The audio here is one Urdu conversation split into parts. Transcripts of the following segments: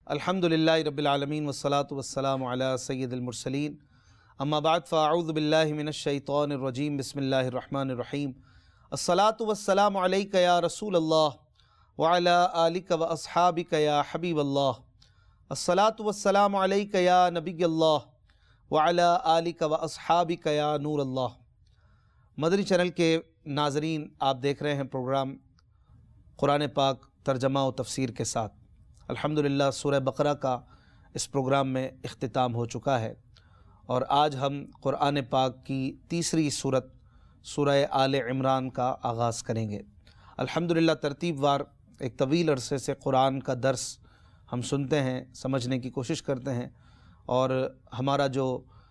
الحمدللہ رب العالمین والصلاة والسلام علی سید المرسلین اما بعد فاعوذ باللہ من الشیطان الرجیم بسم اللہ الرحمن الرحیم الصلاة والسلام علیک یا رسول اللہ وعلی آلک و اصحابک یا حبیب اللہ الصلاة والسلام علیک یا نبی اللہ وعلی آلک و اصحابک یا نور اللہ۔ مدنی چینل کے ناظرین، آپ دیکھ رہے ہیں پروگرام قرآن پاک ترجمہ و تفسیر کے ساتھ۔ الحمدللہ سورہ بقرہ کا اس پروگرام میں اختتام ہو چکا ہے، اور آج ہم قرآن پاک کی تیسری سورت سورہ آل عمران کا آغاز کریں گے۔ الحمدللہ ترتیب وار ایک طویل عرصے سے قرآن کا درس ہم سنتے ہیں، سمجھنے کی کوشش کرتے ہیں، اور ہمارا جو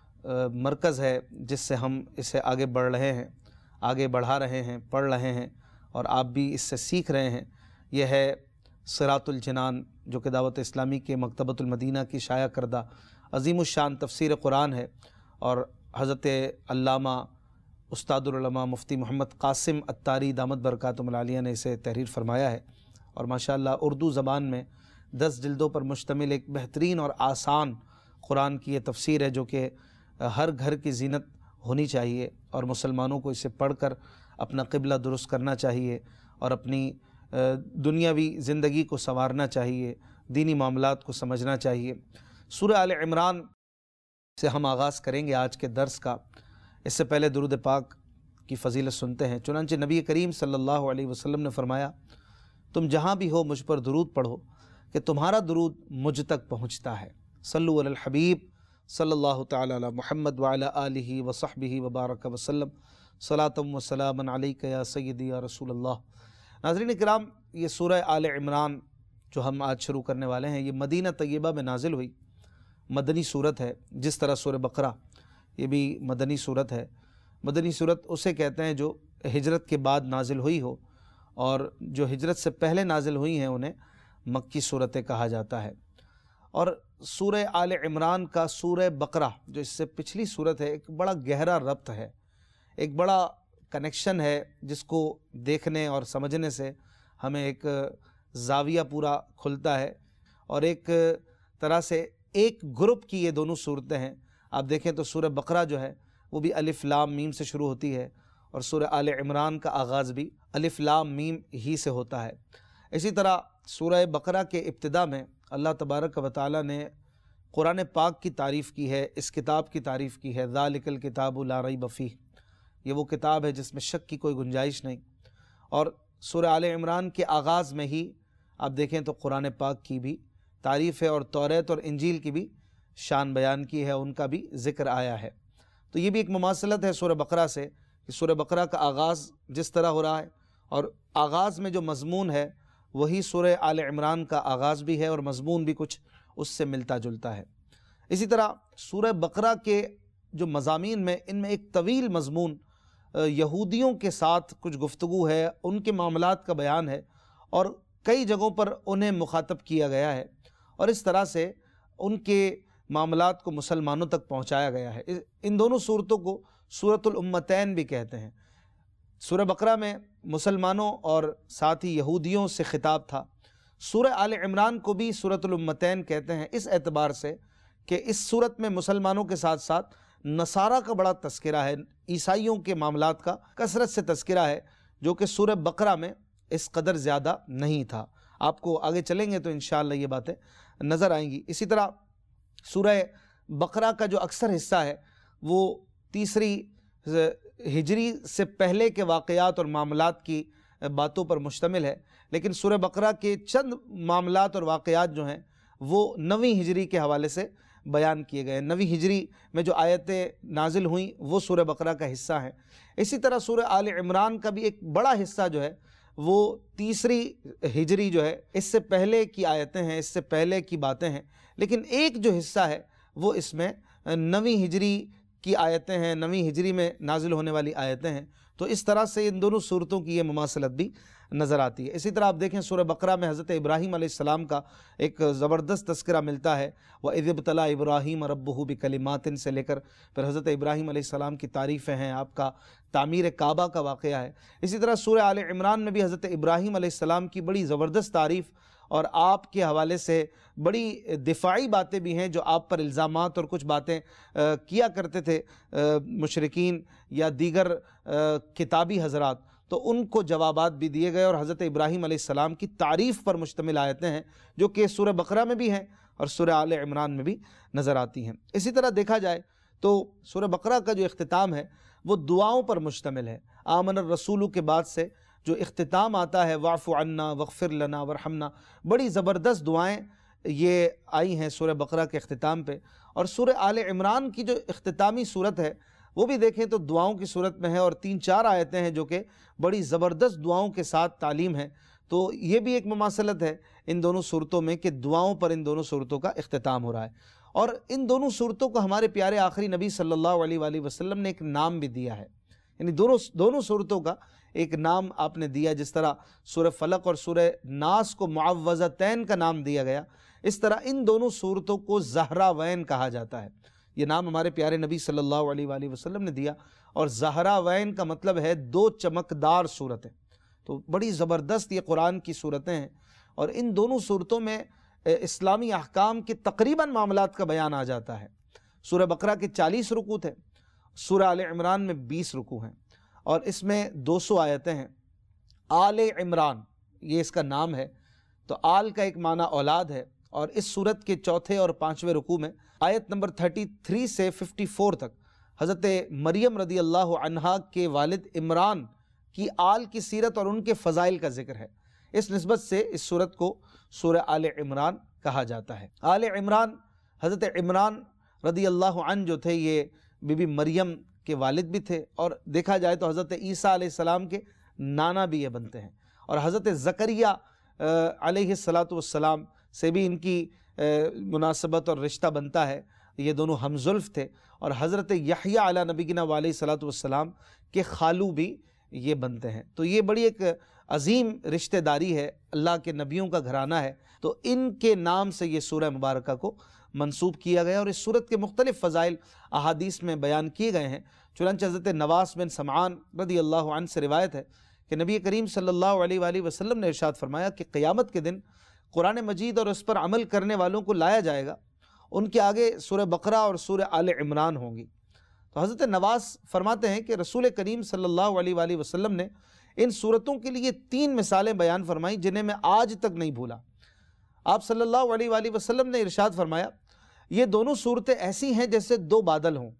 مرکز ہے جس سے ہم اسے آگے بڑھ رہے ہیں، آگے بڑھا رہے ہیں، پڑھ رہے ہیں، اور آپ بھی اس سے سیکھ رہے ہیں، یہ ہے صراط الجنان، جو کہ دعوت اسلامی کے مکتبۃ المدینہ کی شائع کردہ عظیم الشان تفسیر قرآن ہے، اور حضرت علامہ استاد العلماء مفتی محمد قاسم عطاری دامت برکاتہم العالیہ نے اسے تحریر فرمایا ہے، اور ماشاءاللہ اردو زبان میں 10 جلدوں پر مشتمل ایک بہترین اور آسان قرآن کی یہ تفسیر ہے، جو کہ ہر گھر کی زینت ہونی چاہیے، اور مسلمانوں کو اسے پڑھ کر اپنا قبلہ درست کرنا چاہیے، اور اپنی دنیاوی زندگی کو سنوارنا چاہیے، دینی معاملات کو سمجھنا چاہیے۔ سورہ آل عمران سے ہم آغاز کریں گے آج کے درس کا۔ اس سے پہلے درود پاک کی فضیلت سنتے ہیں۔ چنانچہ نبی کریم صلی اللہ علیہ وسلم نے فرمایا، تم جہاں بھی ہو مجھ پر درود پڑھو کہ تمہارا درود مجھ تک پہنچتا ہے۔ صلو علی الحبیب صلی اللہ تعالی علی محمد وعلی آلہ وصحبہ وبارک وسلم، صلاۃ و سلام علیک یا سیدی یا رسول اللہ۔ ناظرین کرام، یہ سورہ آل عمران جو ہم آج شروع کرنے والے ہیں، یہ مدینہ طیبہ میں نازل ہوئی مدنی صورت ہے، جس طرح سورہ بقرہ یہ بھی مدنی صورت ہے۔ مدنی صورت اسے کہتے ہیں جو ہجرت کے بعد نازل ہوئی ہو، اور جو ہجرت سے پہلے نازل ہوئی ہیں انہیں مکی صورتیں کہا جاتا ہے۔ اور سورہ آل عمران کا سورہ بقرہ جو اس سے پچھلی صورت ہے، ایک بڑا گہرا ربط ہے، ایک بڑا کنیکشن ہے، جس کو دیکھنے اور سمجھنے سے ہمیں ایک زاویہ پورا کھلتا ہے، اور ایک طرح سے ایک گروپ کی یہ دونوں صورتیں ہیں۔ آپ دیکھیں تو سورہ بقرہ جو ہے وہ بھی الف لام میم سے شروع ہوتی ہے، اور سورہ آل عمران کا آغاز بھی الف لام میم ہی سے ہوتا ہے۔ اسی طرح سورہ بقرہ کے ابتدا میں اللہ تبارک و تعالی نے قرآن پاک کی تعریف کی ہے، اس کتاب کی تعریف کی ہے، ذالک الکتاب لا ریب فیہ، یہ وہ کتاب ہے جس میں شک کی کوئی گنجائش نہیں۔ اور سورہ آل عمران کے آغاز میں ہی آپ دیکھیں تو قرآن پاک کی بھی تعریف ہے، اور توریت اور انجیل کی بھی شان بیان کی ہے، ان کا بھی ذکر آیا ہے۔ تو یہ بھی ایک مماثلت ہے سورہ بقرہ سے، کہ سورہ بقرہ کا آغاز جس طرح ہو رہا ہے، اور آغاز میں جو مضمون ہے وہی سورہ آل عمران کا آغاز بھی ہے، اور مضمون بھی کچھ اس سے ملتا جلتا ہے۔ اسی طرح سورہ بقرہ کے جو مضامین میں، ان میں ایک طویل مضمون یہودیوں کے ساتھ کچھ گفتگو ہے، ان کے معاملات کا بیان ہے، اور کئی جگہوں پر انہیں مخاطب کیا گیا ہے، اور اس طرح سے ان کے معاملات کو مسلمانوں تک پہنچایا گیا ہے۔ ان دونوں صورتوں کو سورۃ الامتین بھی کہتے ہیں۔ سورہ بقرہ میں مسلمانوں اور ساتھ ہی یہودیوں سے خطاب تھا۔ سورہ آل عمران کو بھی سورۃ الامتین کہتے ہیں، اس اعتبار سے کہ اس صورت میں مسلمانوں کے ساتھ ساتھ نصارہ کا بڑا تذکرہ ہے، عیسائیوں کے معاملات کا کثرت سے تذکرہ ہے، جو کہ سورہ بقرہ میں اس قدر زیادہ نہیں تھا۔ آپ کو آگے چلیں گے تو انشاءاللہ یہ باتیں نظر آئیں گی۔ اسی طرح سورہ بقرہ کا جو اکثر حصہ ہے وہ تیسری ہجری سے پہلے کے واقعات اور معاملات کی باتوں پر مشتمل ہے، لیکن سورہ بقرہ کے چند معاملات اور واقعات جو ہیں وہ 9ویں ہجری کے حوالے سے بیان کیے گئے ہیں۔ 9ویں ہجری میں جو آیتیں نازل ہوئیں وہ سورہ بقرہ کا حصہ ہیں۔ اسی طرح سورہ آل عمران کا بھی ایک بڑا حصہ جو ہے وہ تیسری ہجری جو ہے، اس سے پہلے کی آیتیں ہیں، اس سے پہلے کی باتیں ہیں، لیکن ایک جو حصہ ہے وہ اس میں 9ویں ہجری کی آیتیں ہیں، 9ویں ہجری میں نازل ہونے والی آیتیں ہیں۔ تو اس طرح سے ان دونوں صورتوں کی یہ مماثلت بھی نظر آتی ہے۔ اسی طرح آپ دیکھیں سورہ بقرہ میں حضرت ابراہیم علیہ السلام کا ایک زبردست تذکرہ ملتا ہے، وَإِذِ ابْتَلَىٰ إِبْرَاهِيمَ رَبُّهُ بِكَلِمَاتٍ سے لے کر پھر حضرت ابراہیم علیہ السلام کی تعریفیں ہیں، آپ کا تعمیر کعبہ کا واقعہ ہے۔ اسی طرح سورہ آل عمران میں بھی حضرت ابراہیم علیہ السلام کی بڑی زبردست تعریف اور آپ کے حوالے سے بڑی دفاعی باتیں بھی ہیں جو آپ پر الزامات اور کچھ باتیں کیا کرتے تھے مشرکین یا دیگر کتابی حضرات، تو ان کو جوابات بھی دیے گئے، اور حضرت ابراہیم علیہ السلام کی تعریف پر مشتمل آیتیں ہیں جو کہ سورہ بقرہ میں بھی ہیں اور سورہ آل عمران میں بھی نظر آتی ہیں۔ اسی طرح دیکھا جائے تو سورہ بقرہ کا جو اختتام ہے وہ دعاؤں پر مشتمل ہے۔ آمن الرسول کے بعد سے جو اختتام آتا ہے واعف عنا واغفر لنا وارحمنا، بڑی زبردست دعائیں یہ آئی ہیں سورہ بقرہ کے اختتام پہ۔ اور سورہ آل عمران کی جو اختتامی صورت ہے وہ بھی دیکھیں تو دعاؤں کی صورت میں ہے، اور 3-4 آیتیں ہیں جو کہ بڑی زبردست دعاؤں کے ساتھ تعلیم ہے۔ تو یہ بھی ایک مماثلت ہے ان دونوں صورتوں میں کہ دعاؤں پر ان دونوں صورتوں کا اختتام ہو رہا ہے۔ اور ان دونوں صورتوں کو ہمارے پیارے آخری نبی صلی اللہ علیہ وآلہ وسلم نے ایک نام بھی دیا ہے، یعنی دونوں صورتوں کا ایک نام آپ نے دیا۔ جس طرح سورہ فلق اور سورہ ناس کو معوذتین کا نام دیا گیا، اس طرح ان دونوں صورتوں کو زہراوین کہا جاتا ہے۔ یہ نام ہمارے پیارے نبی صلی اللہ علیہ وآلہ وسلم نے دیا، اور زہراوین کا مطلب ہے 2 چمکدار صورتیں۔ تو بڑی زبردست یہ قرآن کی صورتیں ہیں، اور ان دونوں صورتوں میں اسلامی احکام کے تقریباً معاملات کا بیان آ جاتا ہے۔ سورہ بقرہ کے 40 رکوع ہیں، سورہ آل عمران میں 20 رکوع ہیں، اور اس میں 200 آیتیں ہیں۔ آل عمران یہ اس کا نام ہے، تو آل کا ایک معنی اولاد ہے، اور اس سورت کے 4 اور 5ویں رکوع میں آیت نمبر 33 سے 54 تک حضرت مریم رضی اللہ عنہا کے والد عمران کی آل کی سیرت اور ان کے فضائل کا ذکر ہے۔ اس نسبت سے اس سورت کو سورہ آل عمران کہا جاتا ہے۔ آل عمران، حضرت عمران رضی اللہ عنہ جو تھے یہ بی بی مریم کے والد بھی تھے، اور دیکھا جائے تو حضرت عیسیٰ علیہ السلام کے نانا بھی یہ بنتے ہیں، اور حضرت زکریا علیہ السلام سے بھی ان کی مناسبت اور رشتہ بنتا ہے، یہ دونوں ہمزلف تھے، اور حضرت یحییٰ علی نبینا علیہ السلام کے خالو بھی یہ بنتے ہیں۔ تو یہ بڑی ایک عظیم رشتہ داری ہے، اللہ کے نبیوں کا گھرانہ ہے، تو ان کے نام سے یہ سورہ مبارکہ کو منسوب کیا گیا، اور اس سورت کے مختلف فضائل احادیث میں بیان کیے گئے ہیں۔ چنانچہ حضرت نواس بن سمعان رضی اللہ عنہ سے روایت ہے کہ نبی کریم صلی اللہ علیہ وآلہ وسلم نے ارشاد فرمایا کہ قیامت کے دن قرآن مجید اور اس پر عمل کرنے والوں کو لایا جائے گا، ان کے آگے سورہ بقرہ اور سورہ آل عمران ہوں گی۔ تو حضرت نواس فرماتے ہیں کہ رسول کریم صلی اللہ علیہ وآلہ وسلم نے ان صورتوں کے لیے 3 مثالیں بیان فرمائیں جنہیں میں آج تک نہیں بھولا۔ آپ صلی اللہ علیہ وآلہ وسلم نے ارشاد فرمایا، یہ دونوں صورتیں ایسی ہیں جیسے 2 بادل ہوں،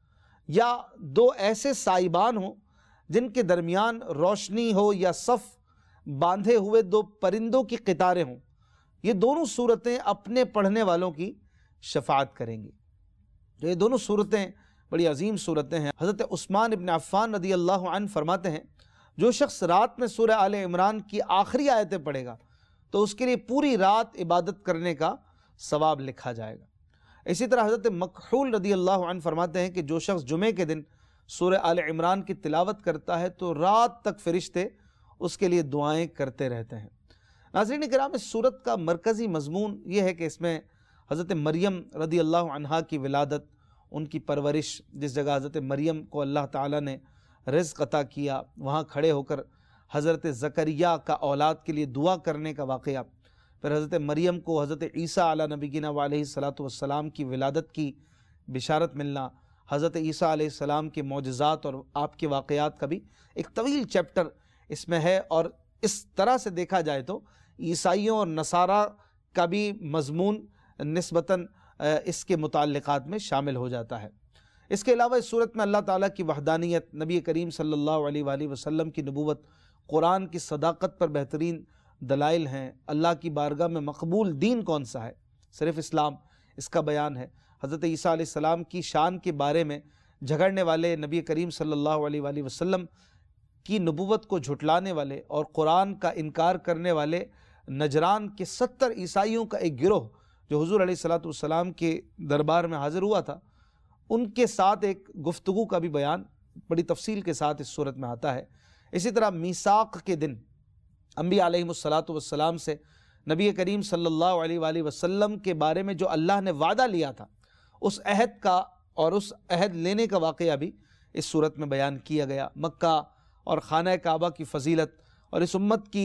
یا 2 ایسے سائبان ہوں جن کے درمیان روشنی ہو، یا صف باندھے ہوئے 2 پرندوں کی قطاریں ہوں۔ یہ دونوں صورتیں اپنے پڑھنے والوں کی شفاعت کریں گی۔ تو یہ دونوں صورتیں بڑی عظیم صورتیں ہیں۔ حضرت عثمان ابن عفان رضی اللہ عنہ فرماتے ہیں، جو شخص رات میں سورہ آل عمران کی آخری آیتیں پڑھے گا تو اس کے لیے پوری رات عبادت کرنے کا ثواب لکھا جائے گا۔ اسی طرح حضرت مکحول رضی اللہ عنہ فرماتے ہیں کہ جو شخص جمعے کے دن سورہ آل عمران کی تلاوت کرتا ہے تو رات تک فرشتے اس کے لیے دعائیں کرتے رہتے ہیں۔ ناظرین کرام، اس سورت کا مرکزی مضمون یہ ہے کہ اس میں حضرت مریم رضی اللہ عنہا کی ولادت، ان کی پرورش، جس جگہ حضرت مریم کو اللہ تعالیٰ نے رزق عطا کیا، وہاں کھڑے ہو کر حضرت زکریا کا اولاد کے لیے دعا کرنے کا واقعہ، پھر حضرت مریم کو حضرت عیسیٰ علی نبینا علیہ السلام کی ولادت کی بشارت ملنا، حضرت عیسیٰ علیہ السلام کے معجزات اور آپ کے واقعات کا بھی ایک طویل چیپٹر اس میں ہے۔ اور اس طرح سے دیکھا جائے تو عیسائیوں اور نصارہ کا بھی مضمون نسبتاً اس کے متعلقات میں شامل ہو جاتا ہے۔ اس کے علاوہ اس صورت میں اللہ تعالیٰ کی وحدانیت، نبی کریم صلی اللہ علیہ وآلہ وسلم کی نبوت، قرآن کی صداقت پر بہترین دلائل ہیں۔ اللہ کی بارگاہ میں مقبول دین کون سا ہے؟ صرف اسلام، اس کا بیان ہے۔ حضرت عیسیٰ علیہ السلام کی شان کے بارے میں جھگڑنے والے، نبی کریم صلی اللہ علیہ وآلہ وسلم کی نبوت کو جھٹلانے والے اور قرآن کا انکار کرنے والے نجران کے 70 عیسائیوں کا ایک گروہ جو حضور علیہ السلام کے دربار میں حاضر ہوا تھا، ان کے ساتھ ایک گفتگو کا بھی بیان بڑی تفصیل کے ساتھ اس صورت میں آتا ہے۔ اسی طرح میثاق کے دن انبیاء علیہ السلام سے نبی کریم صلی اللہ علیہ وآلہ وسلم کے بارے میں جو اللہ نے وعدہ لیا تھا، اس عہد کا اور اس عہد لینے کا واقعہ بھی اس صورت میں بیان کیا گیا۔ مکہ اور خانہ کعبہ کی فضیلت اور اس امت کی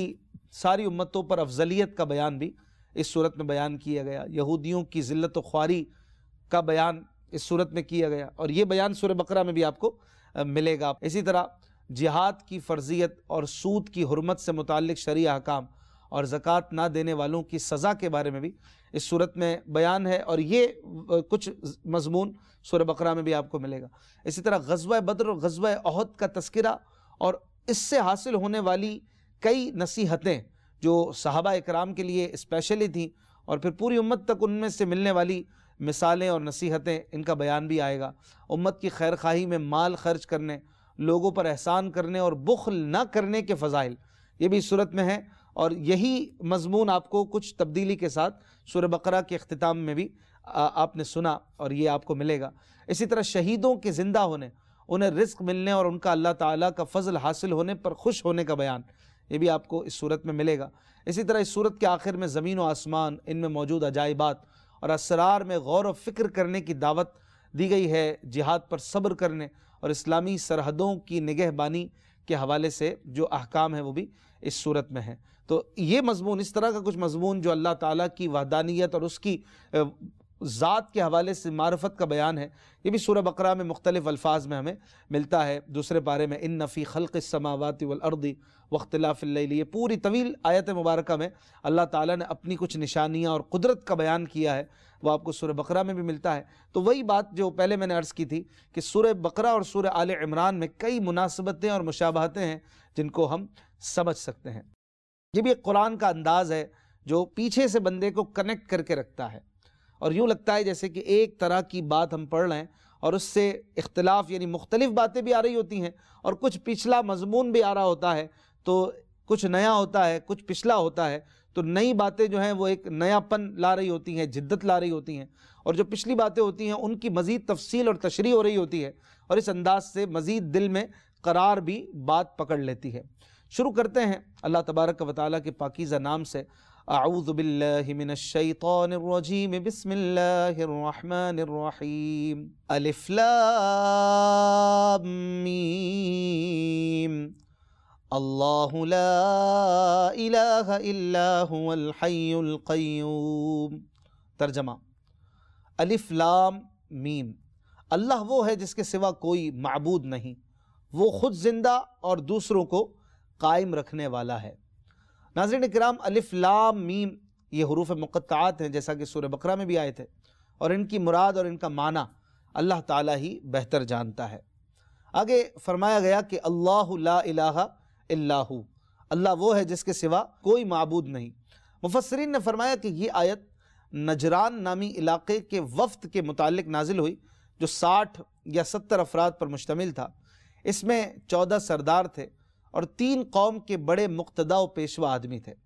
ساری امتوں پر افضلیت کا بیان بھی اس صورت میں بیان کیا گیا، یہودیوں کی ذلت و خواری کا بیان اس صورت میں کیا گیا، اور یہ بیان سورہ بقرہ میں بھی آپ کو ملے گا۔ اسی طرح جہاد کی فرضیت اور سود کی حرمت سے متعلق شرعی احکام اور زکوٰۃ نہ دینے والوں کی سزا کے بارے میں بھی اس صورت میں بیان ہے، اور یہ کچھ مضمون سورہ بقرہ میں بھی آپ کو ملے گا۔ اسی طرح غزوہ بدر اور غزوہ احد کا تذکرہ اور اس سے حاصل ہونے والی کئی نصیحتیں جو صحابہ اکرام کے لیے اسپیشلی تھیں، اور پھر پوری امت تک ان میں سے ملنے والی مثالیں اور نصیحتیں، ان کا بیان بھی آئے گا۔ امت کی خیر خواہی میں مال خرچ کرنے، لوگوں پر احسان کرنے اور بخل نہ کرنے کے فضائل، یہ بھی اس صورت میں ہے، اور یہی مضمون آپ کو کچھ تبدیلی کے ساتھ سورہ بقرہ کے اختتام میں بھی آپ نے سنا، اور یہ آپ کو ملے گا۔ اسی طرح شہیدوں کے زندہ ہونے، انہیں رزق ملنے اور ان کا اللہ تعالیٰ کا فضل حاصل ہونے پر خوش ہونے کا بیان، یہ بھی آپ کو اس صورت میں ملے گا۔ اسی طرح اس صورت کے آخر میں زمین و آسمان، ان میں موجود عجائبات اور اسرار میں غور و فکر کرنے کی دعوت دی گئی ہے، جہاد پر صبر کرنے اور اسلامی سرحدوں کی نگہبانی کے حوالے سے جو احکام ہیں وہ بھی اس صورت میں ہیں۔ تو یہ مضمون، اس طرح کا کچھ مضمون جو اللہ تعالیٰ کی وحدانیت اور اس کی ذات کے حوالے سے معرفت کا بیان ہے، یہ بھی سورہ بقرہ میں مختلف الفاظ میں ہمیں ملتا ہے۔ دوسرے پارے میں ان فی خلق السماوات والارض واختلاف اللیل، یہ پوری طویل آیت مبارکہ میں اللہ تعالیٰ نے اپنی کچھ نشانیاں اور قدرت کا بیان کیا ہے، وہ آپ کو سورہ بقرہ میں بھی ملتا ہے۔ تو وہی بات جو پہلے میں نے عرض کی تھی کہ سورہ بقرہ اور سورہ آل عمران میں کئی مناسبتیں اور مشابہتیں ہیں جن کو ہم سمجھ سکتے ہیں۔ یہ بھی ایک قرآن کا انداز ہے جو پیچھے سے بندے کو کنیکٹ کر کے رکھتا ہے، اور یوں لگتا ہے جیسے کہ ایک طرح کی بات ہم پڑھ رہے ہیں اور اس سے اختلاف، یعنی مختلف باتیں بھی آ رہی ہوتی ہیں اور کچھ پچھلا مضمون بھی آ رہا ہوتا ہے، تو کچھ نیا ہوتا ہے، کچھ پچھلا ہوتا ہے، تو نئی باتیں جو ہیں وہ ایک نیا پن لا رہی ہوتی ہیں، جدت لا رہی ہوتی ہیں، اور جو پچھلی باتیں ہوتی ہیں ان کی مزید تفصیل اور تشریح ہو رہی ہوتی ہے، اور اس انداز سے مزید دل میں قرار بھی بات پکڑ لیتی ہے۔ شروع کرتے ہیں اللہ تبارک و تعالیٰ کے پاکیزہ نام سے۔ اعوذ باللہ من الشیطان الرجیم، بسم اللہ الرحمن الرحیم۔ الف لام میم، اللہ لا الہ الا هو الحی القیوم۔ ترجمہ: الف لام میم، اللہ وہ ہے جس کے سوا کوئی معبود نہیں، وہ خود زندہ اور دوسروں کو قائم رکھنے والا ہے۔ ناظرین اکرام، الف لام میم یہ حروف مقطعات ہیں جیسا کہ سورہ بقرہ میں بھی آئے تھے، اور ان کی مراد اور ان کا معنی اللہ تعالیٰ ہی بہتر جانتا ہے۔ آگے فرمایا گیا کہ اللہ لا الہ الا ہو، اللہ وہ ہے جس کے سوا کوئی معبود نہیں۔ مفسرین نے فرمایا کہ یہ آیت نجران نامی علاقے کے وفد کے متعلق نازل ہوئی جو 60 یا 70 افراد پر مشتمل تھا۔ اس میں 14 سردار تھے اور 3 قوم کے بڑے مقتدی و پیشوا آدمی تھے۔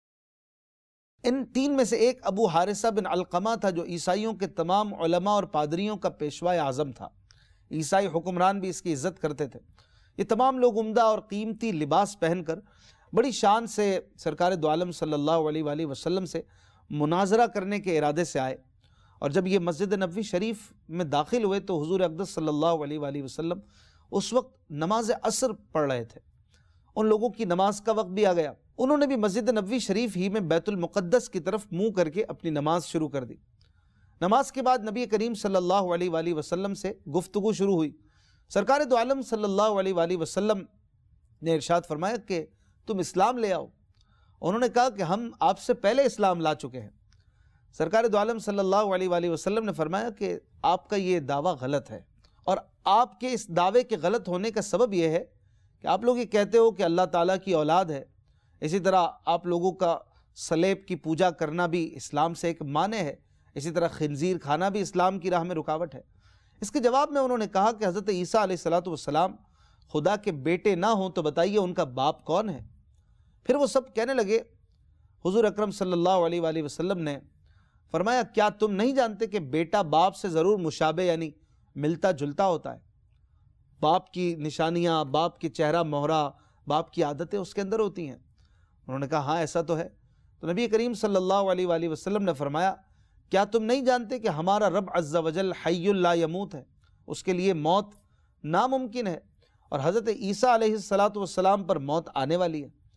ان 3 میں سے ایک ابو حارثہ بن علقمہ تھا جو عیسائیوں کے تمام علماء اور پادریوں کا پیشوا اعظم تھا۔ عیسائی حکمران بھی اس کی عزت کرتے تھے۔ یہ تمام لوگ عمدہ اور قیمتی لباس پہن کر بڑی شان سے سرکار دو عالم صلی اللہ علیہ وآلہ وسلم سے مناظرہ کرنے کے ارادے سے آئے، اور جب یہ مسجد نبوی شریف میں داخل ہوئے تو حضور اقدس صلی اللہ علیہ وآلہ وسلم اس وقت نماز عصر پڑھ رہے تھے۔ ان لوگوں کی نماز کا وقت بھی آ گیا، انہوں نے بھی مسجد نبوی شریف ہی میں بیت المقدس کی طرف منہ کر کے اپنی نماز شروع کر دی۔ نماز کے بعد نبی کریم صلی اللہ علیہ وآلہ وسلم سے گفتگو شروع ہوئی۔ سرکار دو عالم صلی اللہ علیہ وآلہ وسلم نے ارشاد فرمایا کہ تم اسلام لے آؤ۔ انہوں نے کہا کہ ہم آپ سے پہلے اسلام لا چکے ہیں۔ سرکار دو عالم صلی اللہ علیہ وآلہ وسلم نے فرمایا کہ آپ کا یہ دعویٰ غلط ہے، اور آپ کے اس دعوے کے غلط ہونے کا سبب یہ ہے کہ آپ لوگ یہ کہتے ہو کہ اللہ تعالیٰ کی اولاد ہے، اسی طرح آپ لوگوں کا سلیب کی پوجا کرنا بھی اسلام سے ایک مانع ہے، اسی طرح خنزیر کھانا بھی اسلام کی راہ میں رکاوٹ ہے۔ اس کے جواب میں انہوں نے کہا کہ حضرت عیسیٰ علیہ السلام خدا کے بیٹے نہ ہوں تو بتائیے ان کا باپ کون ہے؟ پھر وہ سب کہنے لگے۔ حضور اکرم صلی اللہ علیہ وآلہ وسلم نے فرمایا کیا تم نہیں جانتے کہ بیٹا باپ سے ضرور مشابہ یعنی ملتا جلتا ہوتا ہے؟ باپ کی نشانیاں، باپ کی چہرہ مہرہ، باپ کی عادتیں اس کے اندر ہوتی ہیں۔ انہوں نے کہا ہاں ایسا تو ہے۔ تو نبی کریم صلی اللہ علیہ وآلہ وسلم نے فرمایا کیا تم نہیں جانتے کہ ہمارا رب عز و جل حی لا یموت ہے، اس کے لیے موت ناممکن ہے، اور حضرت عیسیٰ علیہ السلام پر موت آنے والی ہے۔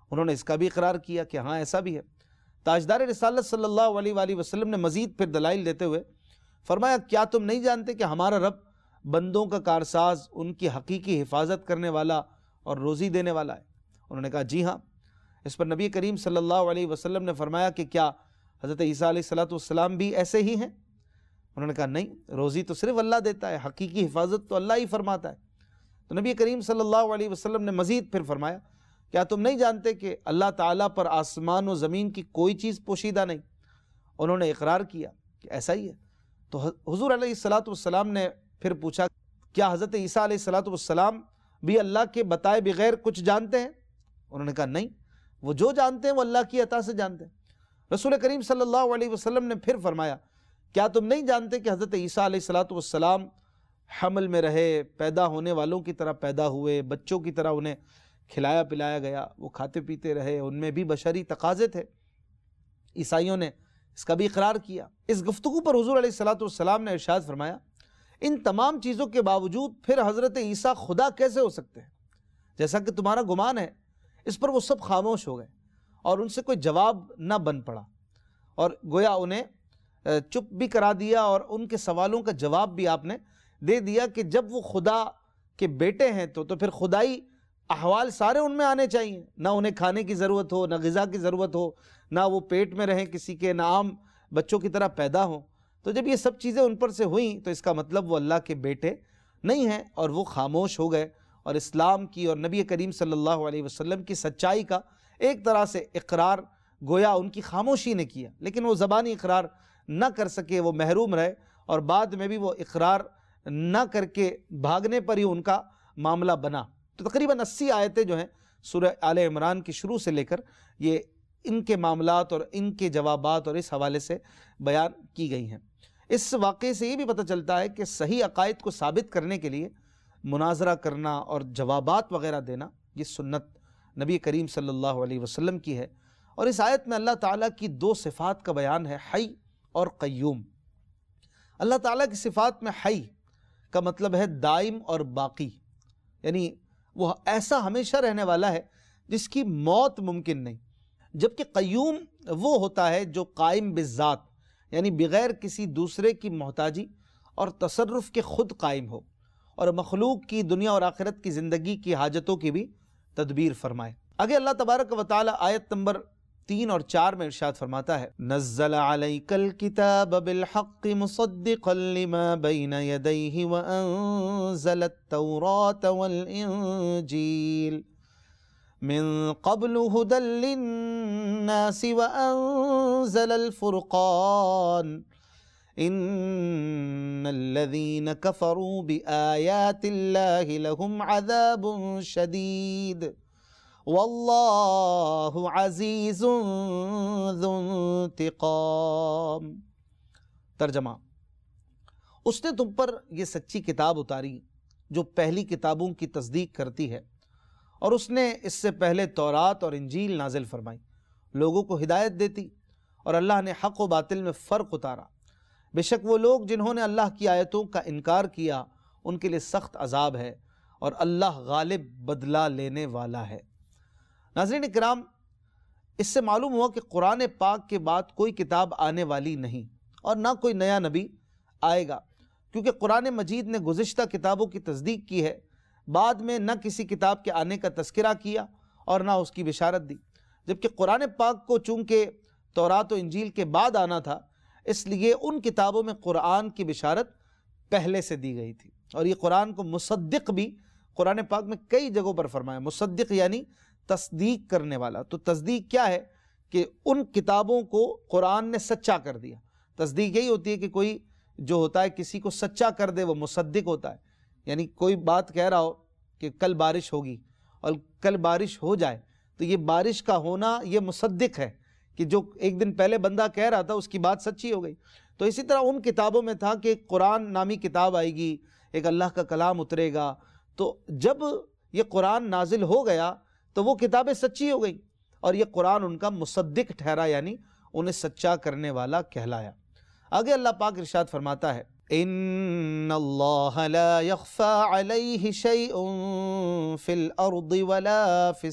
انہوں نے اس کا بھی اقرار کیا کہ ہاں ایسا بھی ہے۔ تاجدار رسالت صلی اللہ علیہ وآلہ وسلم نے مزید پھر دلائل دیتے ہوئے فرمایا کیا تم نہیں جانتے کہ ہمارا رب بندوں کا کارساز، ان کی حقیقی حفاظت کرنے والا اور روزی دینے والا ہے؟ انہوں نے کہا جی ہاں۔ اس پر نبی کریم صلی اللہ علیہ وسلم نے فرمایا کہ کیا حضرت عیسیٰ علیہ السلام بھی ایسے ہی ہیں؟ انہوں نے کہا نہیں، روزی تو صرف اللہ دیتا ہے، حقیقی حفاظت تو اللہ ہی فرماتا ہے۔ تو نبی کریم صلی اللہ علیہ وسلم نے مزید پھر فرمایا کیا تم نہیں جانتے کہ اللہ تعالیٰ پر آسمان و زمین کی کوئی چیز پوشیدہ نہیں؟ انہوں نے اقرار کیا کہ ایسا ہی ہے۔ تو حضور علیہ السلام نے پھر پوچھا کیا حضرت عیسیٰ علیہ السلام بھی اللہ کے بتائے بغیر کچھ جانتے ہیں؟ انہوں نے کہا نہیں، وہ جو جانتے ہیں وہ اللہ کی عطا سے جانتے ہیں۔ رسول کریم صلی اللہ علیہ وسلم نے پھر فرمایا کیا تم نہیں جانتے کہ حضرت عیسیٰ علیہ السلام حمل میں رہے، پیدا ہونے والوں کی طرح پیدا ہوئے، بچوں کی طرح انہیں کھلایا پلایا گیا، وہ کھاتے پیتے رہے، ان میں بھی بشری تقاضے تھے۔ عیسائیوں نے اس کا بھی اقرار کیا۔ اس گفتگو پر حضور علیہ السلام نے ارشاد فرمایا ان تمام چیزوں کے باوجود پھر حضرت عیسیٰ خدا کیسے ہو سکتے ہیں؟ جیسا کہ تمہارا گمان ہے۔ اس پر وہ سب خاموش ہو گئے اور ان سے کوئی جواب نہ بن پڑا، اور گویا انہیں چپ بھی کرا دیا، اور ان کے سوالوں کا جواب بھی آپ نے دے دیا کہ جب وہ خدا کے بیٹے ہیں تو پھر خدائی احوال سارے ان میں آنے چاہیے، نہ انہیں کھانے کی ضرورت ہو، نہ غذا کی ضرورت ہو، نہ وہ پیٹ میں رہیں کسی کے، نہ عام بچوں کی طرح پیدا ہوں۔ تو جب یہ سب چیزیں ان پر سے ہوئیں تو اس کا مطلب وہ اللہ کے بیٹے نہیں ہیں، اور وہ خاموش ہو گئے، اور اسلام کی اور نبی کریم صلی اللہ علیہ وسلم کی سچائی کا ایک طرح سے اقرار گویا ان کی خاموشی نے کیا، لیکن وہ زبانی اقرار نہ کر سکے، وہ محروم رہے، اور بعد میں بھی وہ اقرار نہ کر کے بھاگنے پر ہی ان کا معاملہ بنا۔ تو تقریباً 80 آیتیں جو ہیں سورہ آل عمران کی شروع سے لے کر یہ ان کے معاملات اور ان کے جوابات اور اس حوالے سے بیان کی گئی ہیں۔ اس واقعے سے یہ بھی پتہ چلتا ہے کہ صحیح عقائد کو ثابت کرنے کے لیے مناظرہ کرنا اور جوابات وغیرہ دینا یہ سنت نبی کریم صلی اللہ علیہ وسلم کی ہے۔ اور اس آیت میں اللہ تعالیٰ کی 2 صفات کا بیان ہے، حی اور قیوم۔ اللہ تعالیٰ کی صفات میں حی کا مطلب ہے دائم اور باقی، یعنی وہ ایسا ہمیشہ رہنے والا ہے جس کی موت ممکن نہیں، جبکہ قیوم وہ ہوتا ہے جو قائم بالذات، یعنی بغیر کسی دوسرے کی محتاجی اور تصرف کے خود قائم ہو، اور مخلوق کی دنیا اور آخرت کی زندگی کی حاجتوں کی بھی تدبیر فرمائے۔ آگے اللہ تبارک و تعالی آیت نمبر 3 اور 4 میں ارشاد فرماتا ہے نزل علیک الکتاب بالحق مصدقا لما بین یدیہ وانزل التوراۃ والانجیل من قبل هدى للناس وانزل الفرقان ان الذین کفروا بآیات اللہ لهم عذاب شدید واللہ عزیز ذو انتقام۔ ترجمہ، اس نے تم پر یہ سچی کتاب اتاری جو پہلی کتابوں کی تصدیق کرتی ہے، اور اس نے اس سے پہلے تورات اور انجیل نازل فرمائی، لوگوں کو ہدایت دیتی، اور اللہ نے حق و باطل میں فرق اتارا۔ بے شک وہ لوگ جنہوں نے اللہ کی آیتوں کا انکار کیا ان کے لیے سخت عذاب ہے، اور اللہ غالب بدلہ لینے والا ہے۔ ناظرین اکرام، اس سے معلوم ہوا کہ قرآن پاک کے بعد کوئی کتاب آنے والی نہیں، اور نہ کوئی نیا نبی آئے گا، کیونکہ قرآن مجید نے گزشتہ کتابوں کی تصدیق کی ہے، بعد میں نہ کسی کتاب کے آنے کا تذکرہ کیا اور نہ اس کی بشارت دی، جبکہ قرآن پاک کو چونکہ تورات و انجیل کے بعد آنا تھا، اس لیے ان کتابوں میں قرآن کی بشارت پہلے سے دی گئی تھی، اور یہ قرآن کو مصدق بھی قرآن پاک میں کئی جگہوں پر فرمایا۔ مصدق یعنی تصدیق کرنے والا۔ تو تصدیق کیا ہے کہ ان کتابوں کو قرآن نے سچا کر دیا۔ تصدیق یہی ہوتی ہے کہ کوئی جو ہوتا ہے کسی کو سچا کر دے، وہ مصدق ہوتا ہے۔ یعنی کوئی بات کہہ رہا ہو کہ کل بارش ہوگی، اور کل بارش ہو جائے تو یہ بارش کا ہونا یہ مصدق ہے کہ جو ایک دن پہلے بندہ کہہ رہا تھا اس کی بات سچی ہو گئی۔ تو اسی طرح ان کتابوں میں تھا کہ قرآن نامی کتاب آئے گی، ایک اللہ کا کلام اترے گا، تو جب یہ قرآن نازل ہو گیا تو وہ کتابیں سچی ہو گئی، اور یہ قرآن ان کا مصدق ٹھہرا، یعنی انہیں سچا کرنے والا کہلایا۔ آگے اللہ پاک ارشاد فرماتا ہے ان اللہ لا یخفی علیہ شیء فی الارض ولا فی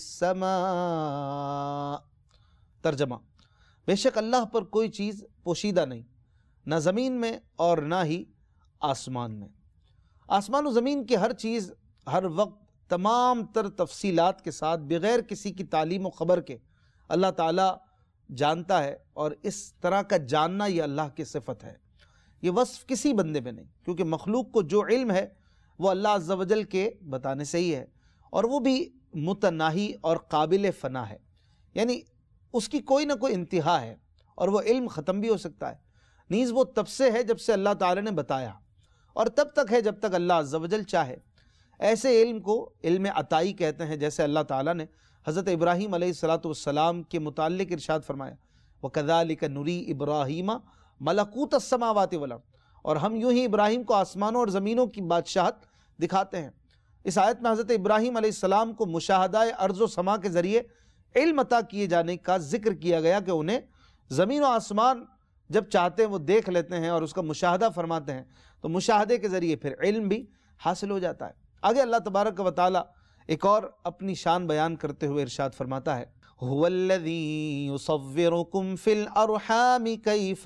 السماء۔ ترجمہ: بے شک اللہ پر کوئی چیز پوشیدہ نہیں، نہ زمین میں اور نہ ہی آسمان میں۔ آسمان و زمین کی ہر چیز ہر وقت تمام تر تفصیلات کے ساتھ بغیر کسی کی تعلیم و خبر کے اللہ تعالیٰ جانتا ہے، اور اس طرح کا جاننا یہ اللہ کی صفت ہے، یہ وصف کسی بندے میں نہیں، کیونکہ مخلوق کو جو علم ہے وہ اللہ عز و جل کے بتانے سے ہی ہے، اور وہ بھی متناہی اور قابل فنا ہے، یعنی اس کی کوئی نہ کوئی انتہا ہے، اور وہ علم ختم بھی ہو سکتا ہے، نیز وہ تب سے ہے جب سے اللہ تعالیٰ نے بتایا، اور تب تک ہے جب تک اللہ عز و جل چاہے۔ ایسے علم کو علم عطائی کہتے ہیں، جیسے اللہ تعالیٰ نے حضرت ابراہیم علیہ السلام کے متعلق ارشاد فرمایا، وَكَذَلِكَ نُرِي إِبْرَاهِيمَ مَلَكُوتَ السَّمَاوَاتِ وَالْأَرْضِ، اور ہم یوں ہی ابراہیم کو آسمانوں اور زمینوں کی بادشاہت دکھاتے ہیں۔ اس آیت میں حضرت ابراہیم علیہ السلام کو مشاہدہ ارض و سما کے ذریعے علم عطا کیے جانے کا ذکر کیا گیا کہ انہیں زمین و آسمان جب چاہتے ہیں وہ دیکھ لیتے ہیں اور اس کا مشاہدہ فرماتے ہیں، تو مشاہدے کے ذریعے پھر علم بھی حاصل ہو جاتا ہے۔ آگے اللہ تبارک و تعالی ایک اور اپنی شان بیان کرتے ہوئے ارشاد فرماتا ہے، هو الذی یصورکم فی الارحام کیف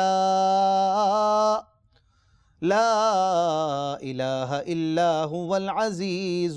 یشاء لا الہ الا هو العزیز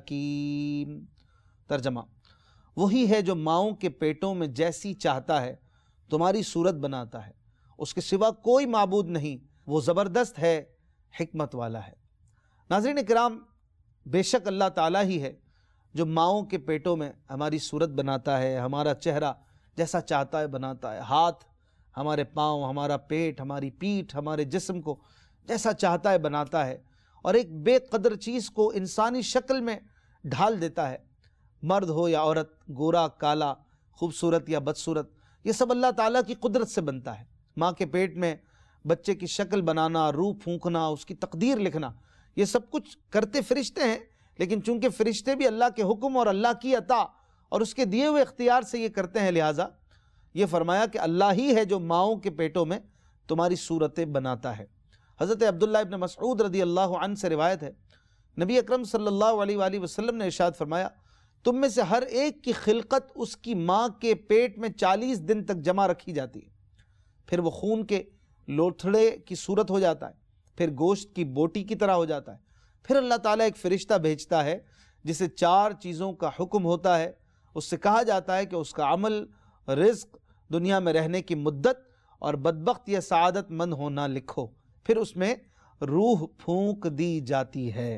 الحکیم۔ ترجمہ: وہی ہے جو ماؤں کے پیٹوں میں جیسی چاہتا ہے تمہاری صورت بناتا ہے، اس کے سوا کوئی معبود نہیں، وہ زبردست ہے، حکمت والا ہے۔ ناظرین کرام، بے شک اللہ تعالیٰ ہی ہے جو ماؤں کے پیٹوں میں ہماری صورت بناتا ہے، ہمارا چہرہ جیسا چاہتا ہے بناتا ہے، ہاتھ، ہمارے پاؤں، ہمارا پیٹ، ہماری پیٹھ، ہمارے جسم کو جیسا چاہتا ہے بناتا ہے، اور ایک بے قدر چیز کو انسانی شکل میں ڈھال دیتا ہے، مرد ہو یا عورت، گورا، کالا، خوبصورت یا بدصورت، یہ سب اللہ تعالیٰ کی قدرت سے بنتا ہے۔ ماں کے پیٹ میں بچے کی شکل بنانا، روح پھونکنا، اس کی تقدیر لکھنا، یہ سب کچھ کرتے فرشتے ہیں، لیکن چونکہ فرشتے بھی اللہ کے حکم اور اللہ کی عطا اور اس کے دیے ہوئے اختیار سے یہ کرتے ہیں، لہٰذا یہ فرمایا کہ اللہ ہی ہے جو ماؤں کے پیٹوں میں تمہاری صورتیں بناتا ہے۔ حضرت عبداللہ ابن مسعود رضی اللہ عنہ سے روایت ہے، نبی اکرم صلی اللہ علیہ وآلہ وسلم نے ارشاد فرمایا، تم میں سے ہر ایک کی خلقت اس کی ماں کے پیٹ میں 40 دن تک جمع رکھی جاتی ہے، پھر وہ خون کے لوتھڑے کی صورت ہو جاتا ہے، پھر گوشت کی بوٹی کی طرح ہو جاتا ہے، پھر اللہ تعالیٰ ایک فرشتہ بھیجتا ہے جسے 4 چیزوں کا حکم ہوتا ہے، اس سے کہا جاتا ہے کہ اس کا عمل، رزق، دنیا میں رہنے کی مدت اور بدبخت یا سعادت مند ہونا لکھو، پھر اس میں روح پھونک دی جاتی ہے۔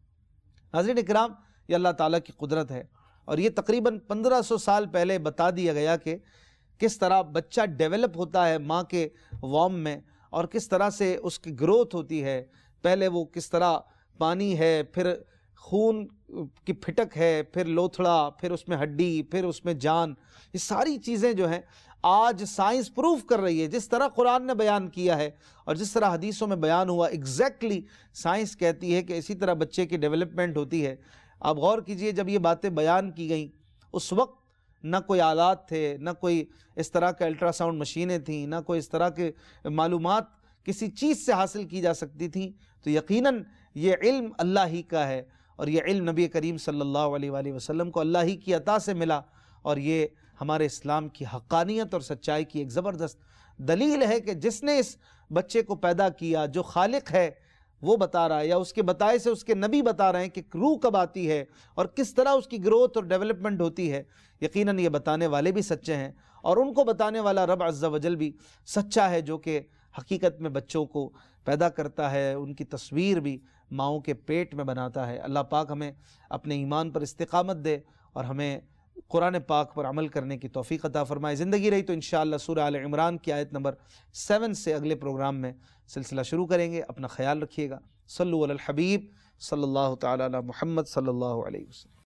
ناظرین اکرام، یہ اللہ تعالیٰ کی قدرت ہے، اور یہ تقریباً 1500 سال پہلے بتا دیا گیا کہ کس طرح بچہ ڈیولپ ہوتا ہے ماں کے وام میں، اور کس طرح سے اس کی گروتھ ہوتی ہے، پہلے وہ کس طرح پانی ہے، پھر خون کی پھٹک ہے، پھر لوتھڑا، پھر اس میں ہڈی، پھر اس میں جان، یہ ساری چیزیں جو ہیں آج سائنس پروف کر رہی ہے، جس طرح قرآن نے بیان کیا ہے اور جس طرح حدیثوں میں بیان ہوا، ایگزیکٹلی سائنس کہتی ہے کہ اسی طرح بچے کی ڈیولپمنٹ ہوتی ہے۔ آپ غور کیجئے، جب یہ باتیں بیان کی گئیں اس وقت نہ کوئی آلات تھے، نہ کوئی اس طرح کا الٹرا ساؤنڈ مشینیں تھیں، نہ کوئی اس طرح کے معلومات کسی چیز سے حاصل کی جا سکتی تھیں، تو یقیناً یہ علم اللہ ہی کا ہے، اور یہ علم نبی کریم صلی اللہ علیہ وآلہ وسلم کو اللہ ہی کی عطا سے ملا، اور یہ ہمارے اسلام کی حقانیت اور سچائی کی ایک زبردست دلیل ہے کہ جس نے اس بچے کو پیدا کیا، جو خالق ہے وہ بتا رہا ہے، یا اس کے بتائے سے اس کے نبی بتا رہے ہیں کہ روح کب آتی ہے اور کس طرح اس کی گروتھ اور ڈیولپمنٹ ہوتی ہے۔ یقیناً یہ بتانے والے بھی سچے ہیں، اور ان کو بتانے والا رب عز و جل بھی سچا ہے، جو کہ حقیقت میں بچوں کو پیدا کرتا ہے، ان کی تصویر بھی ماؤں کے پیٹ میں بناتا ہے۔ اللہ پاک ہمیں اپنے ایمان پر استقامت دے اور ہمیں قرآن پاک پر عمل کرنے کی توفیق عطا فرمائے۔ زندگی رہی تو انشاءاللہ سورہ آل عمران کی آیت نمبر 7 سے اگلے پروگرام میں سلسلہ شروع کریں گے۔ اپنا خیال رکھیے گا۔ صلو علی الحبیب صلی اللہ تعالی علی محمد صلی اللہ علیہ وسلم۔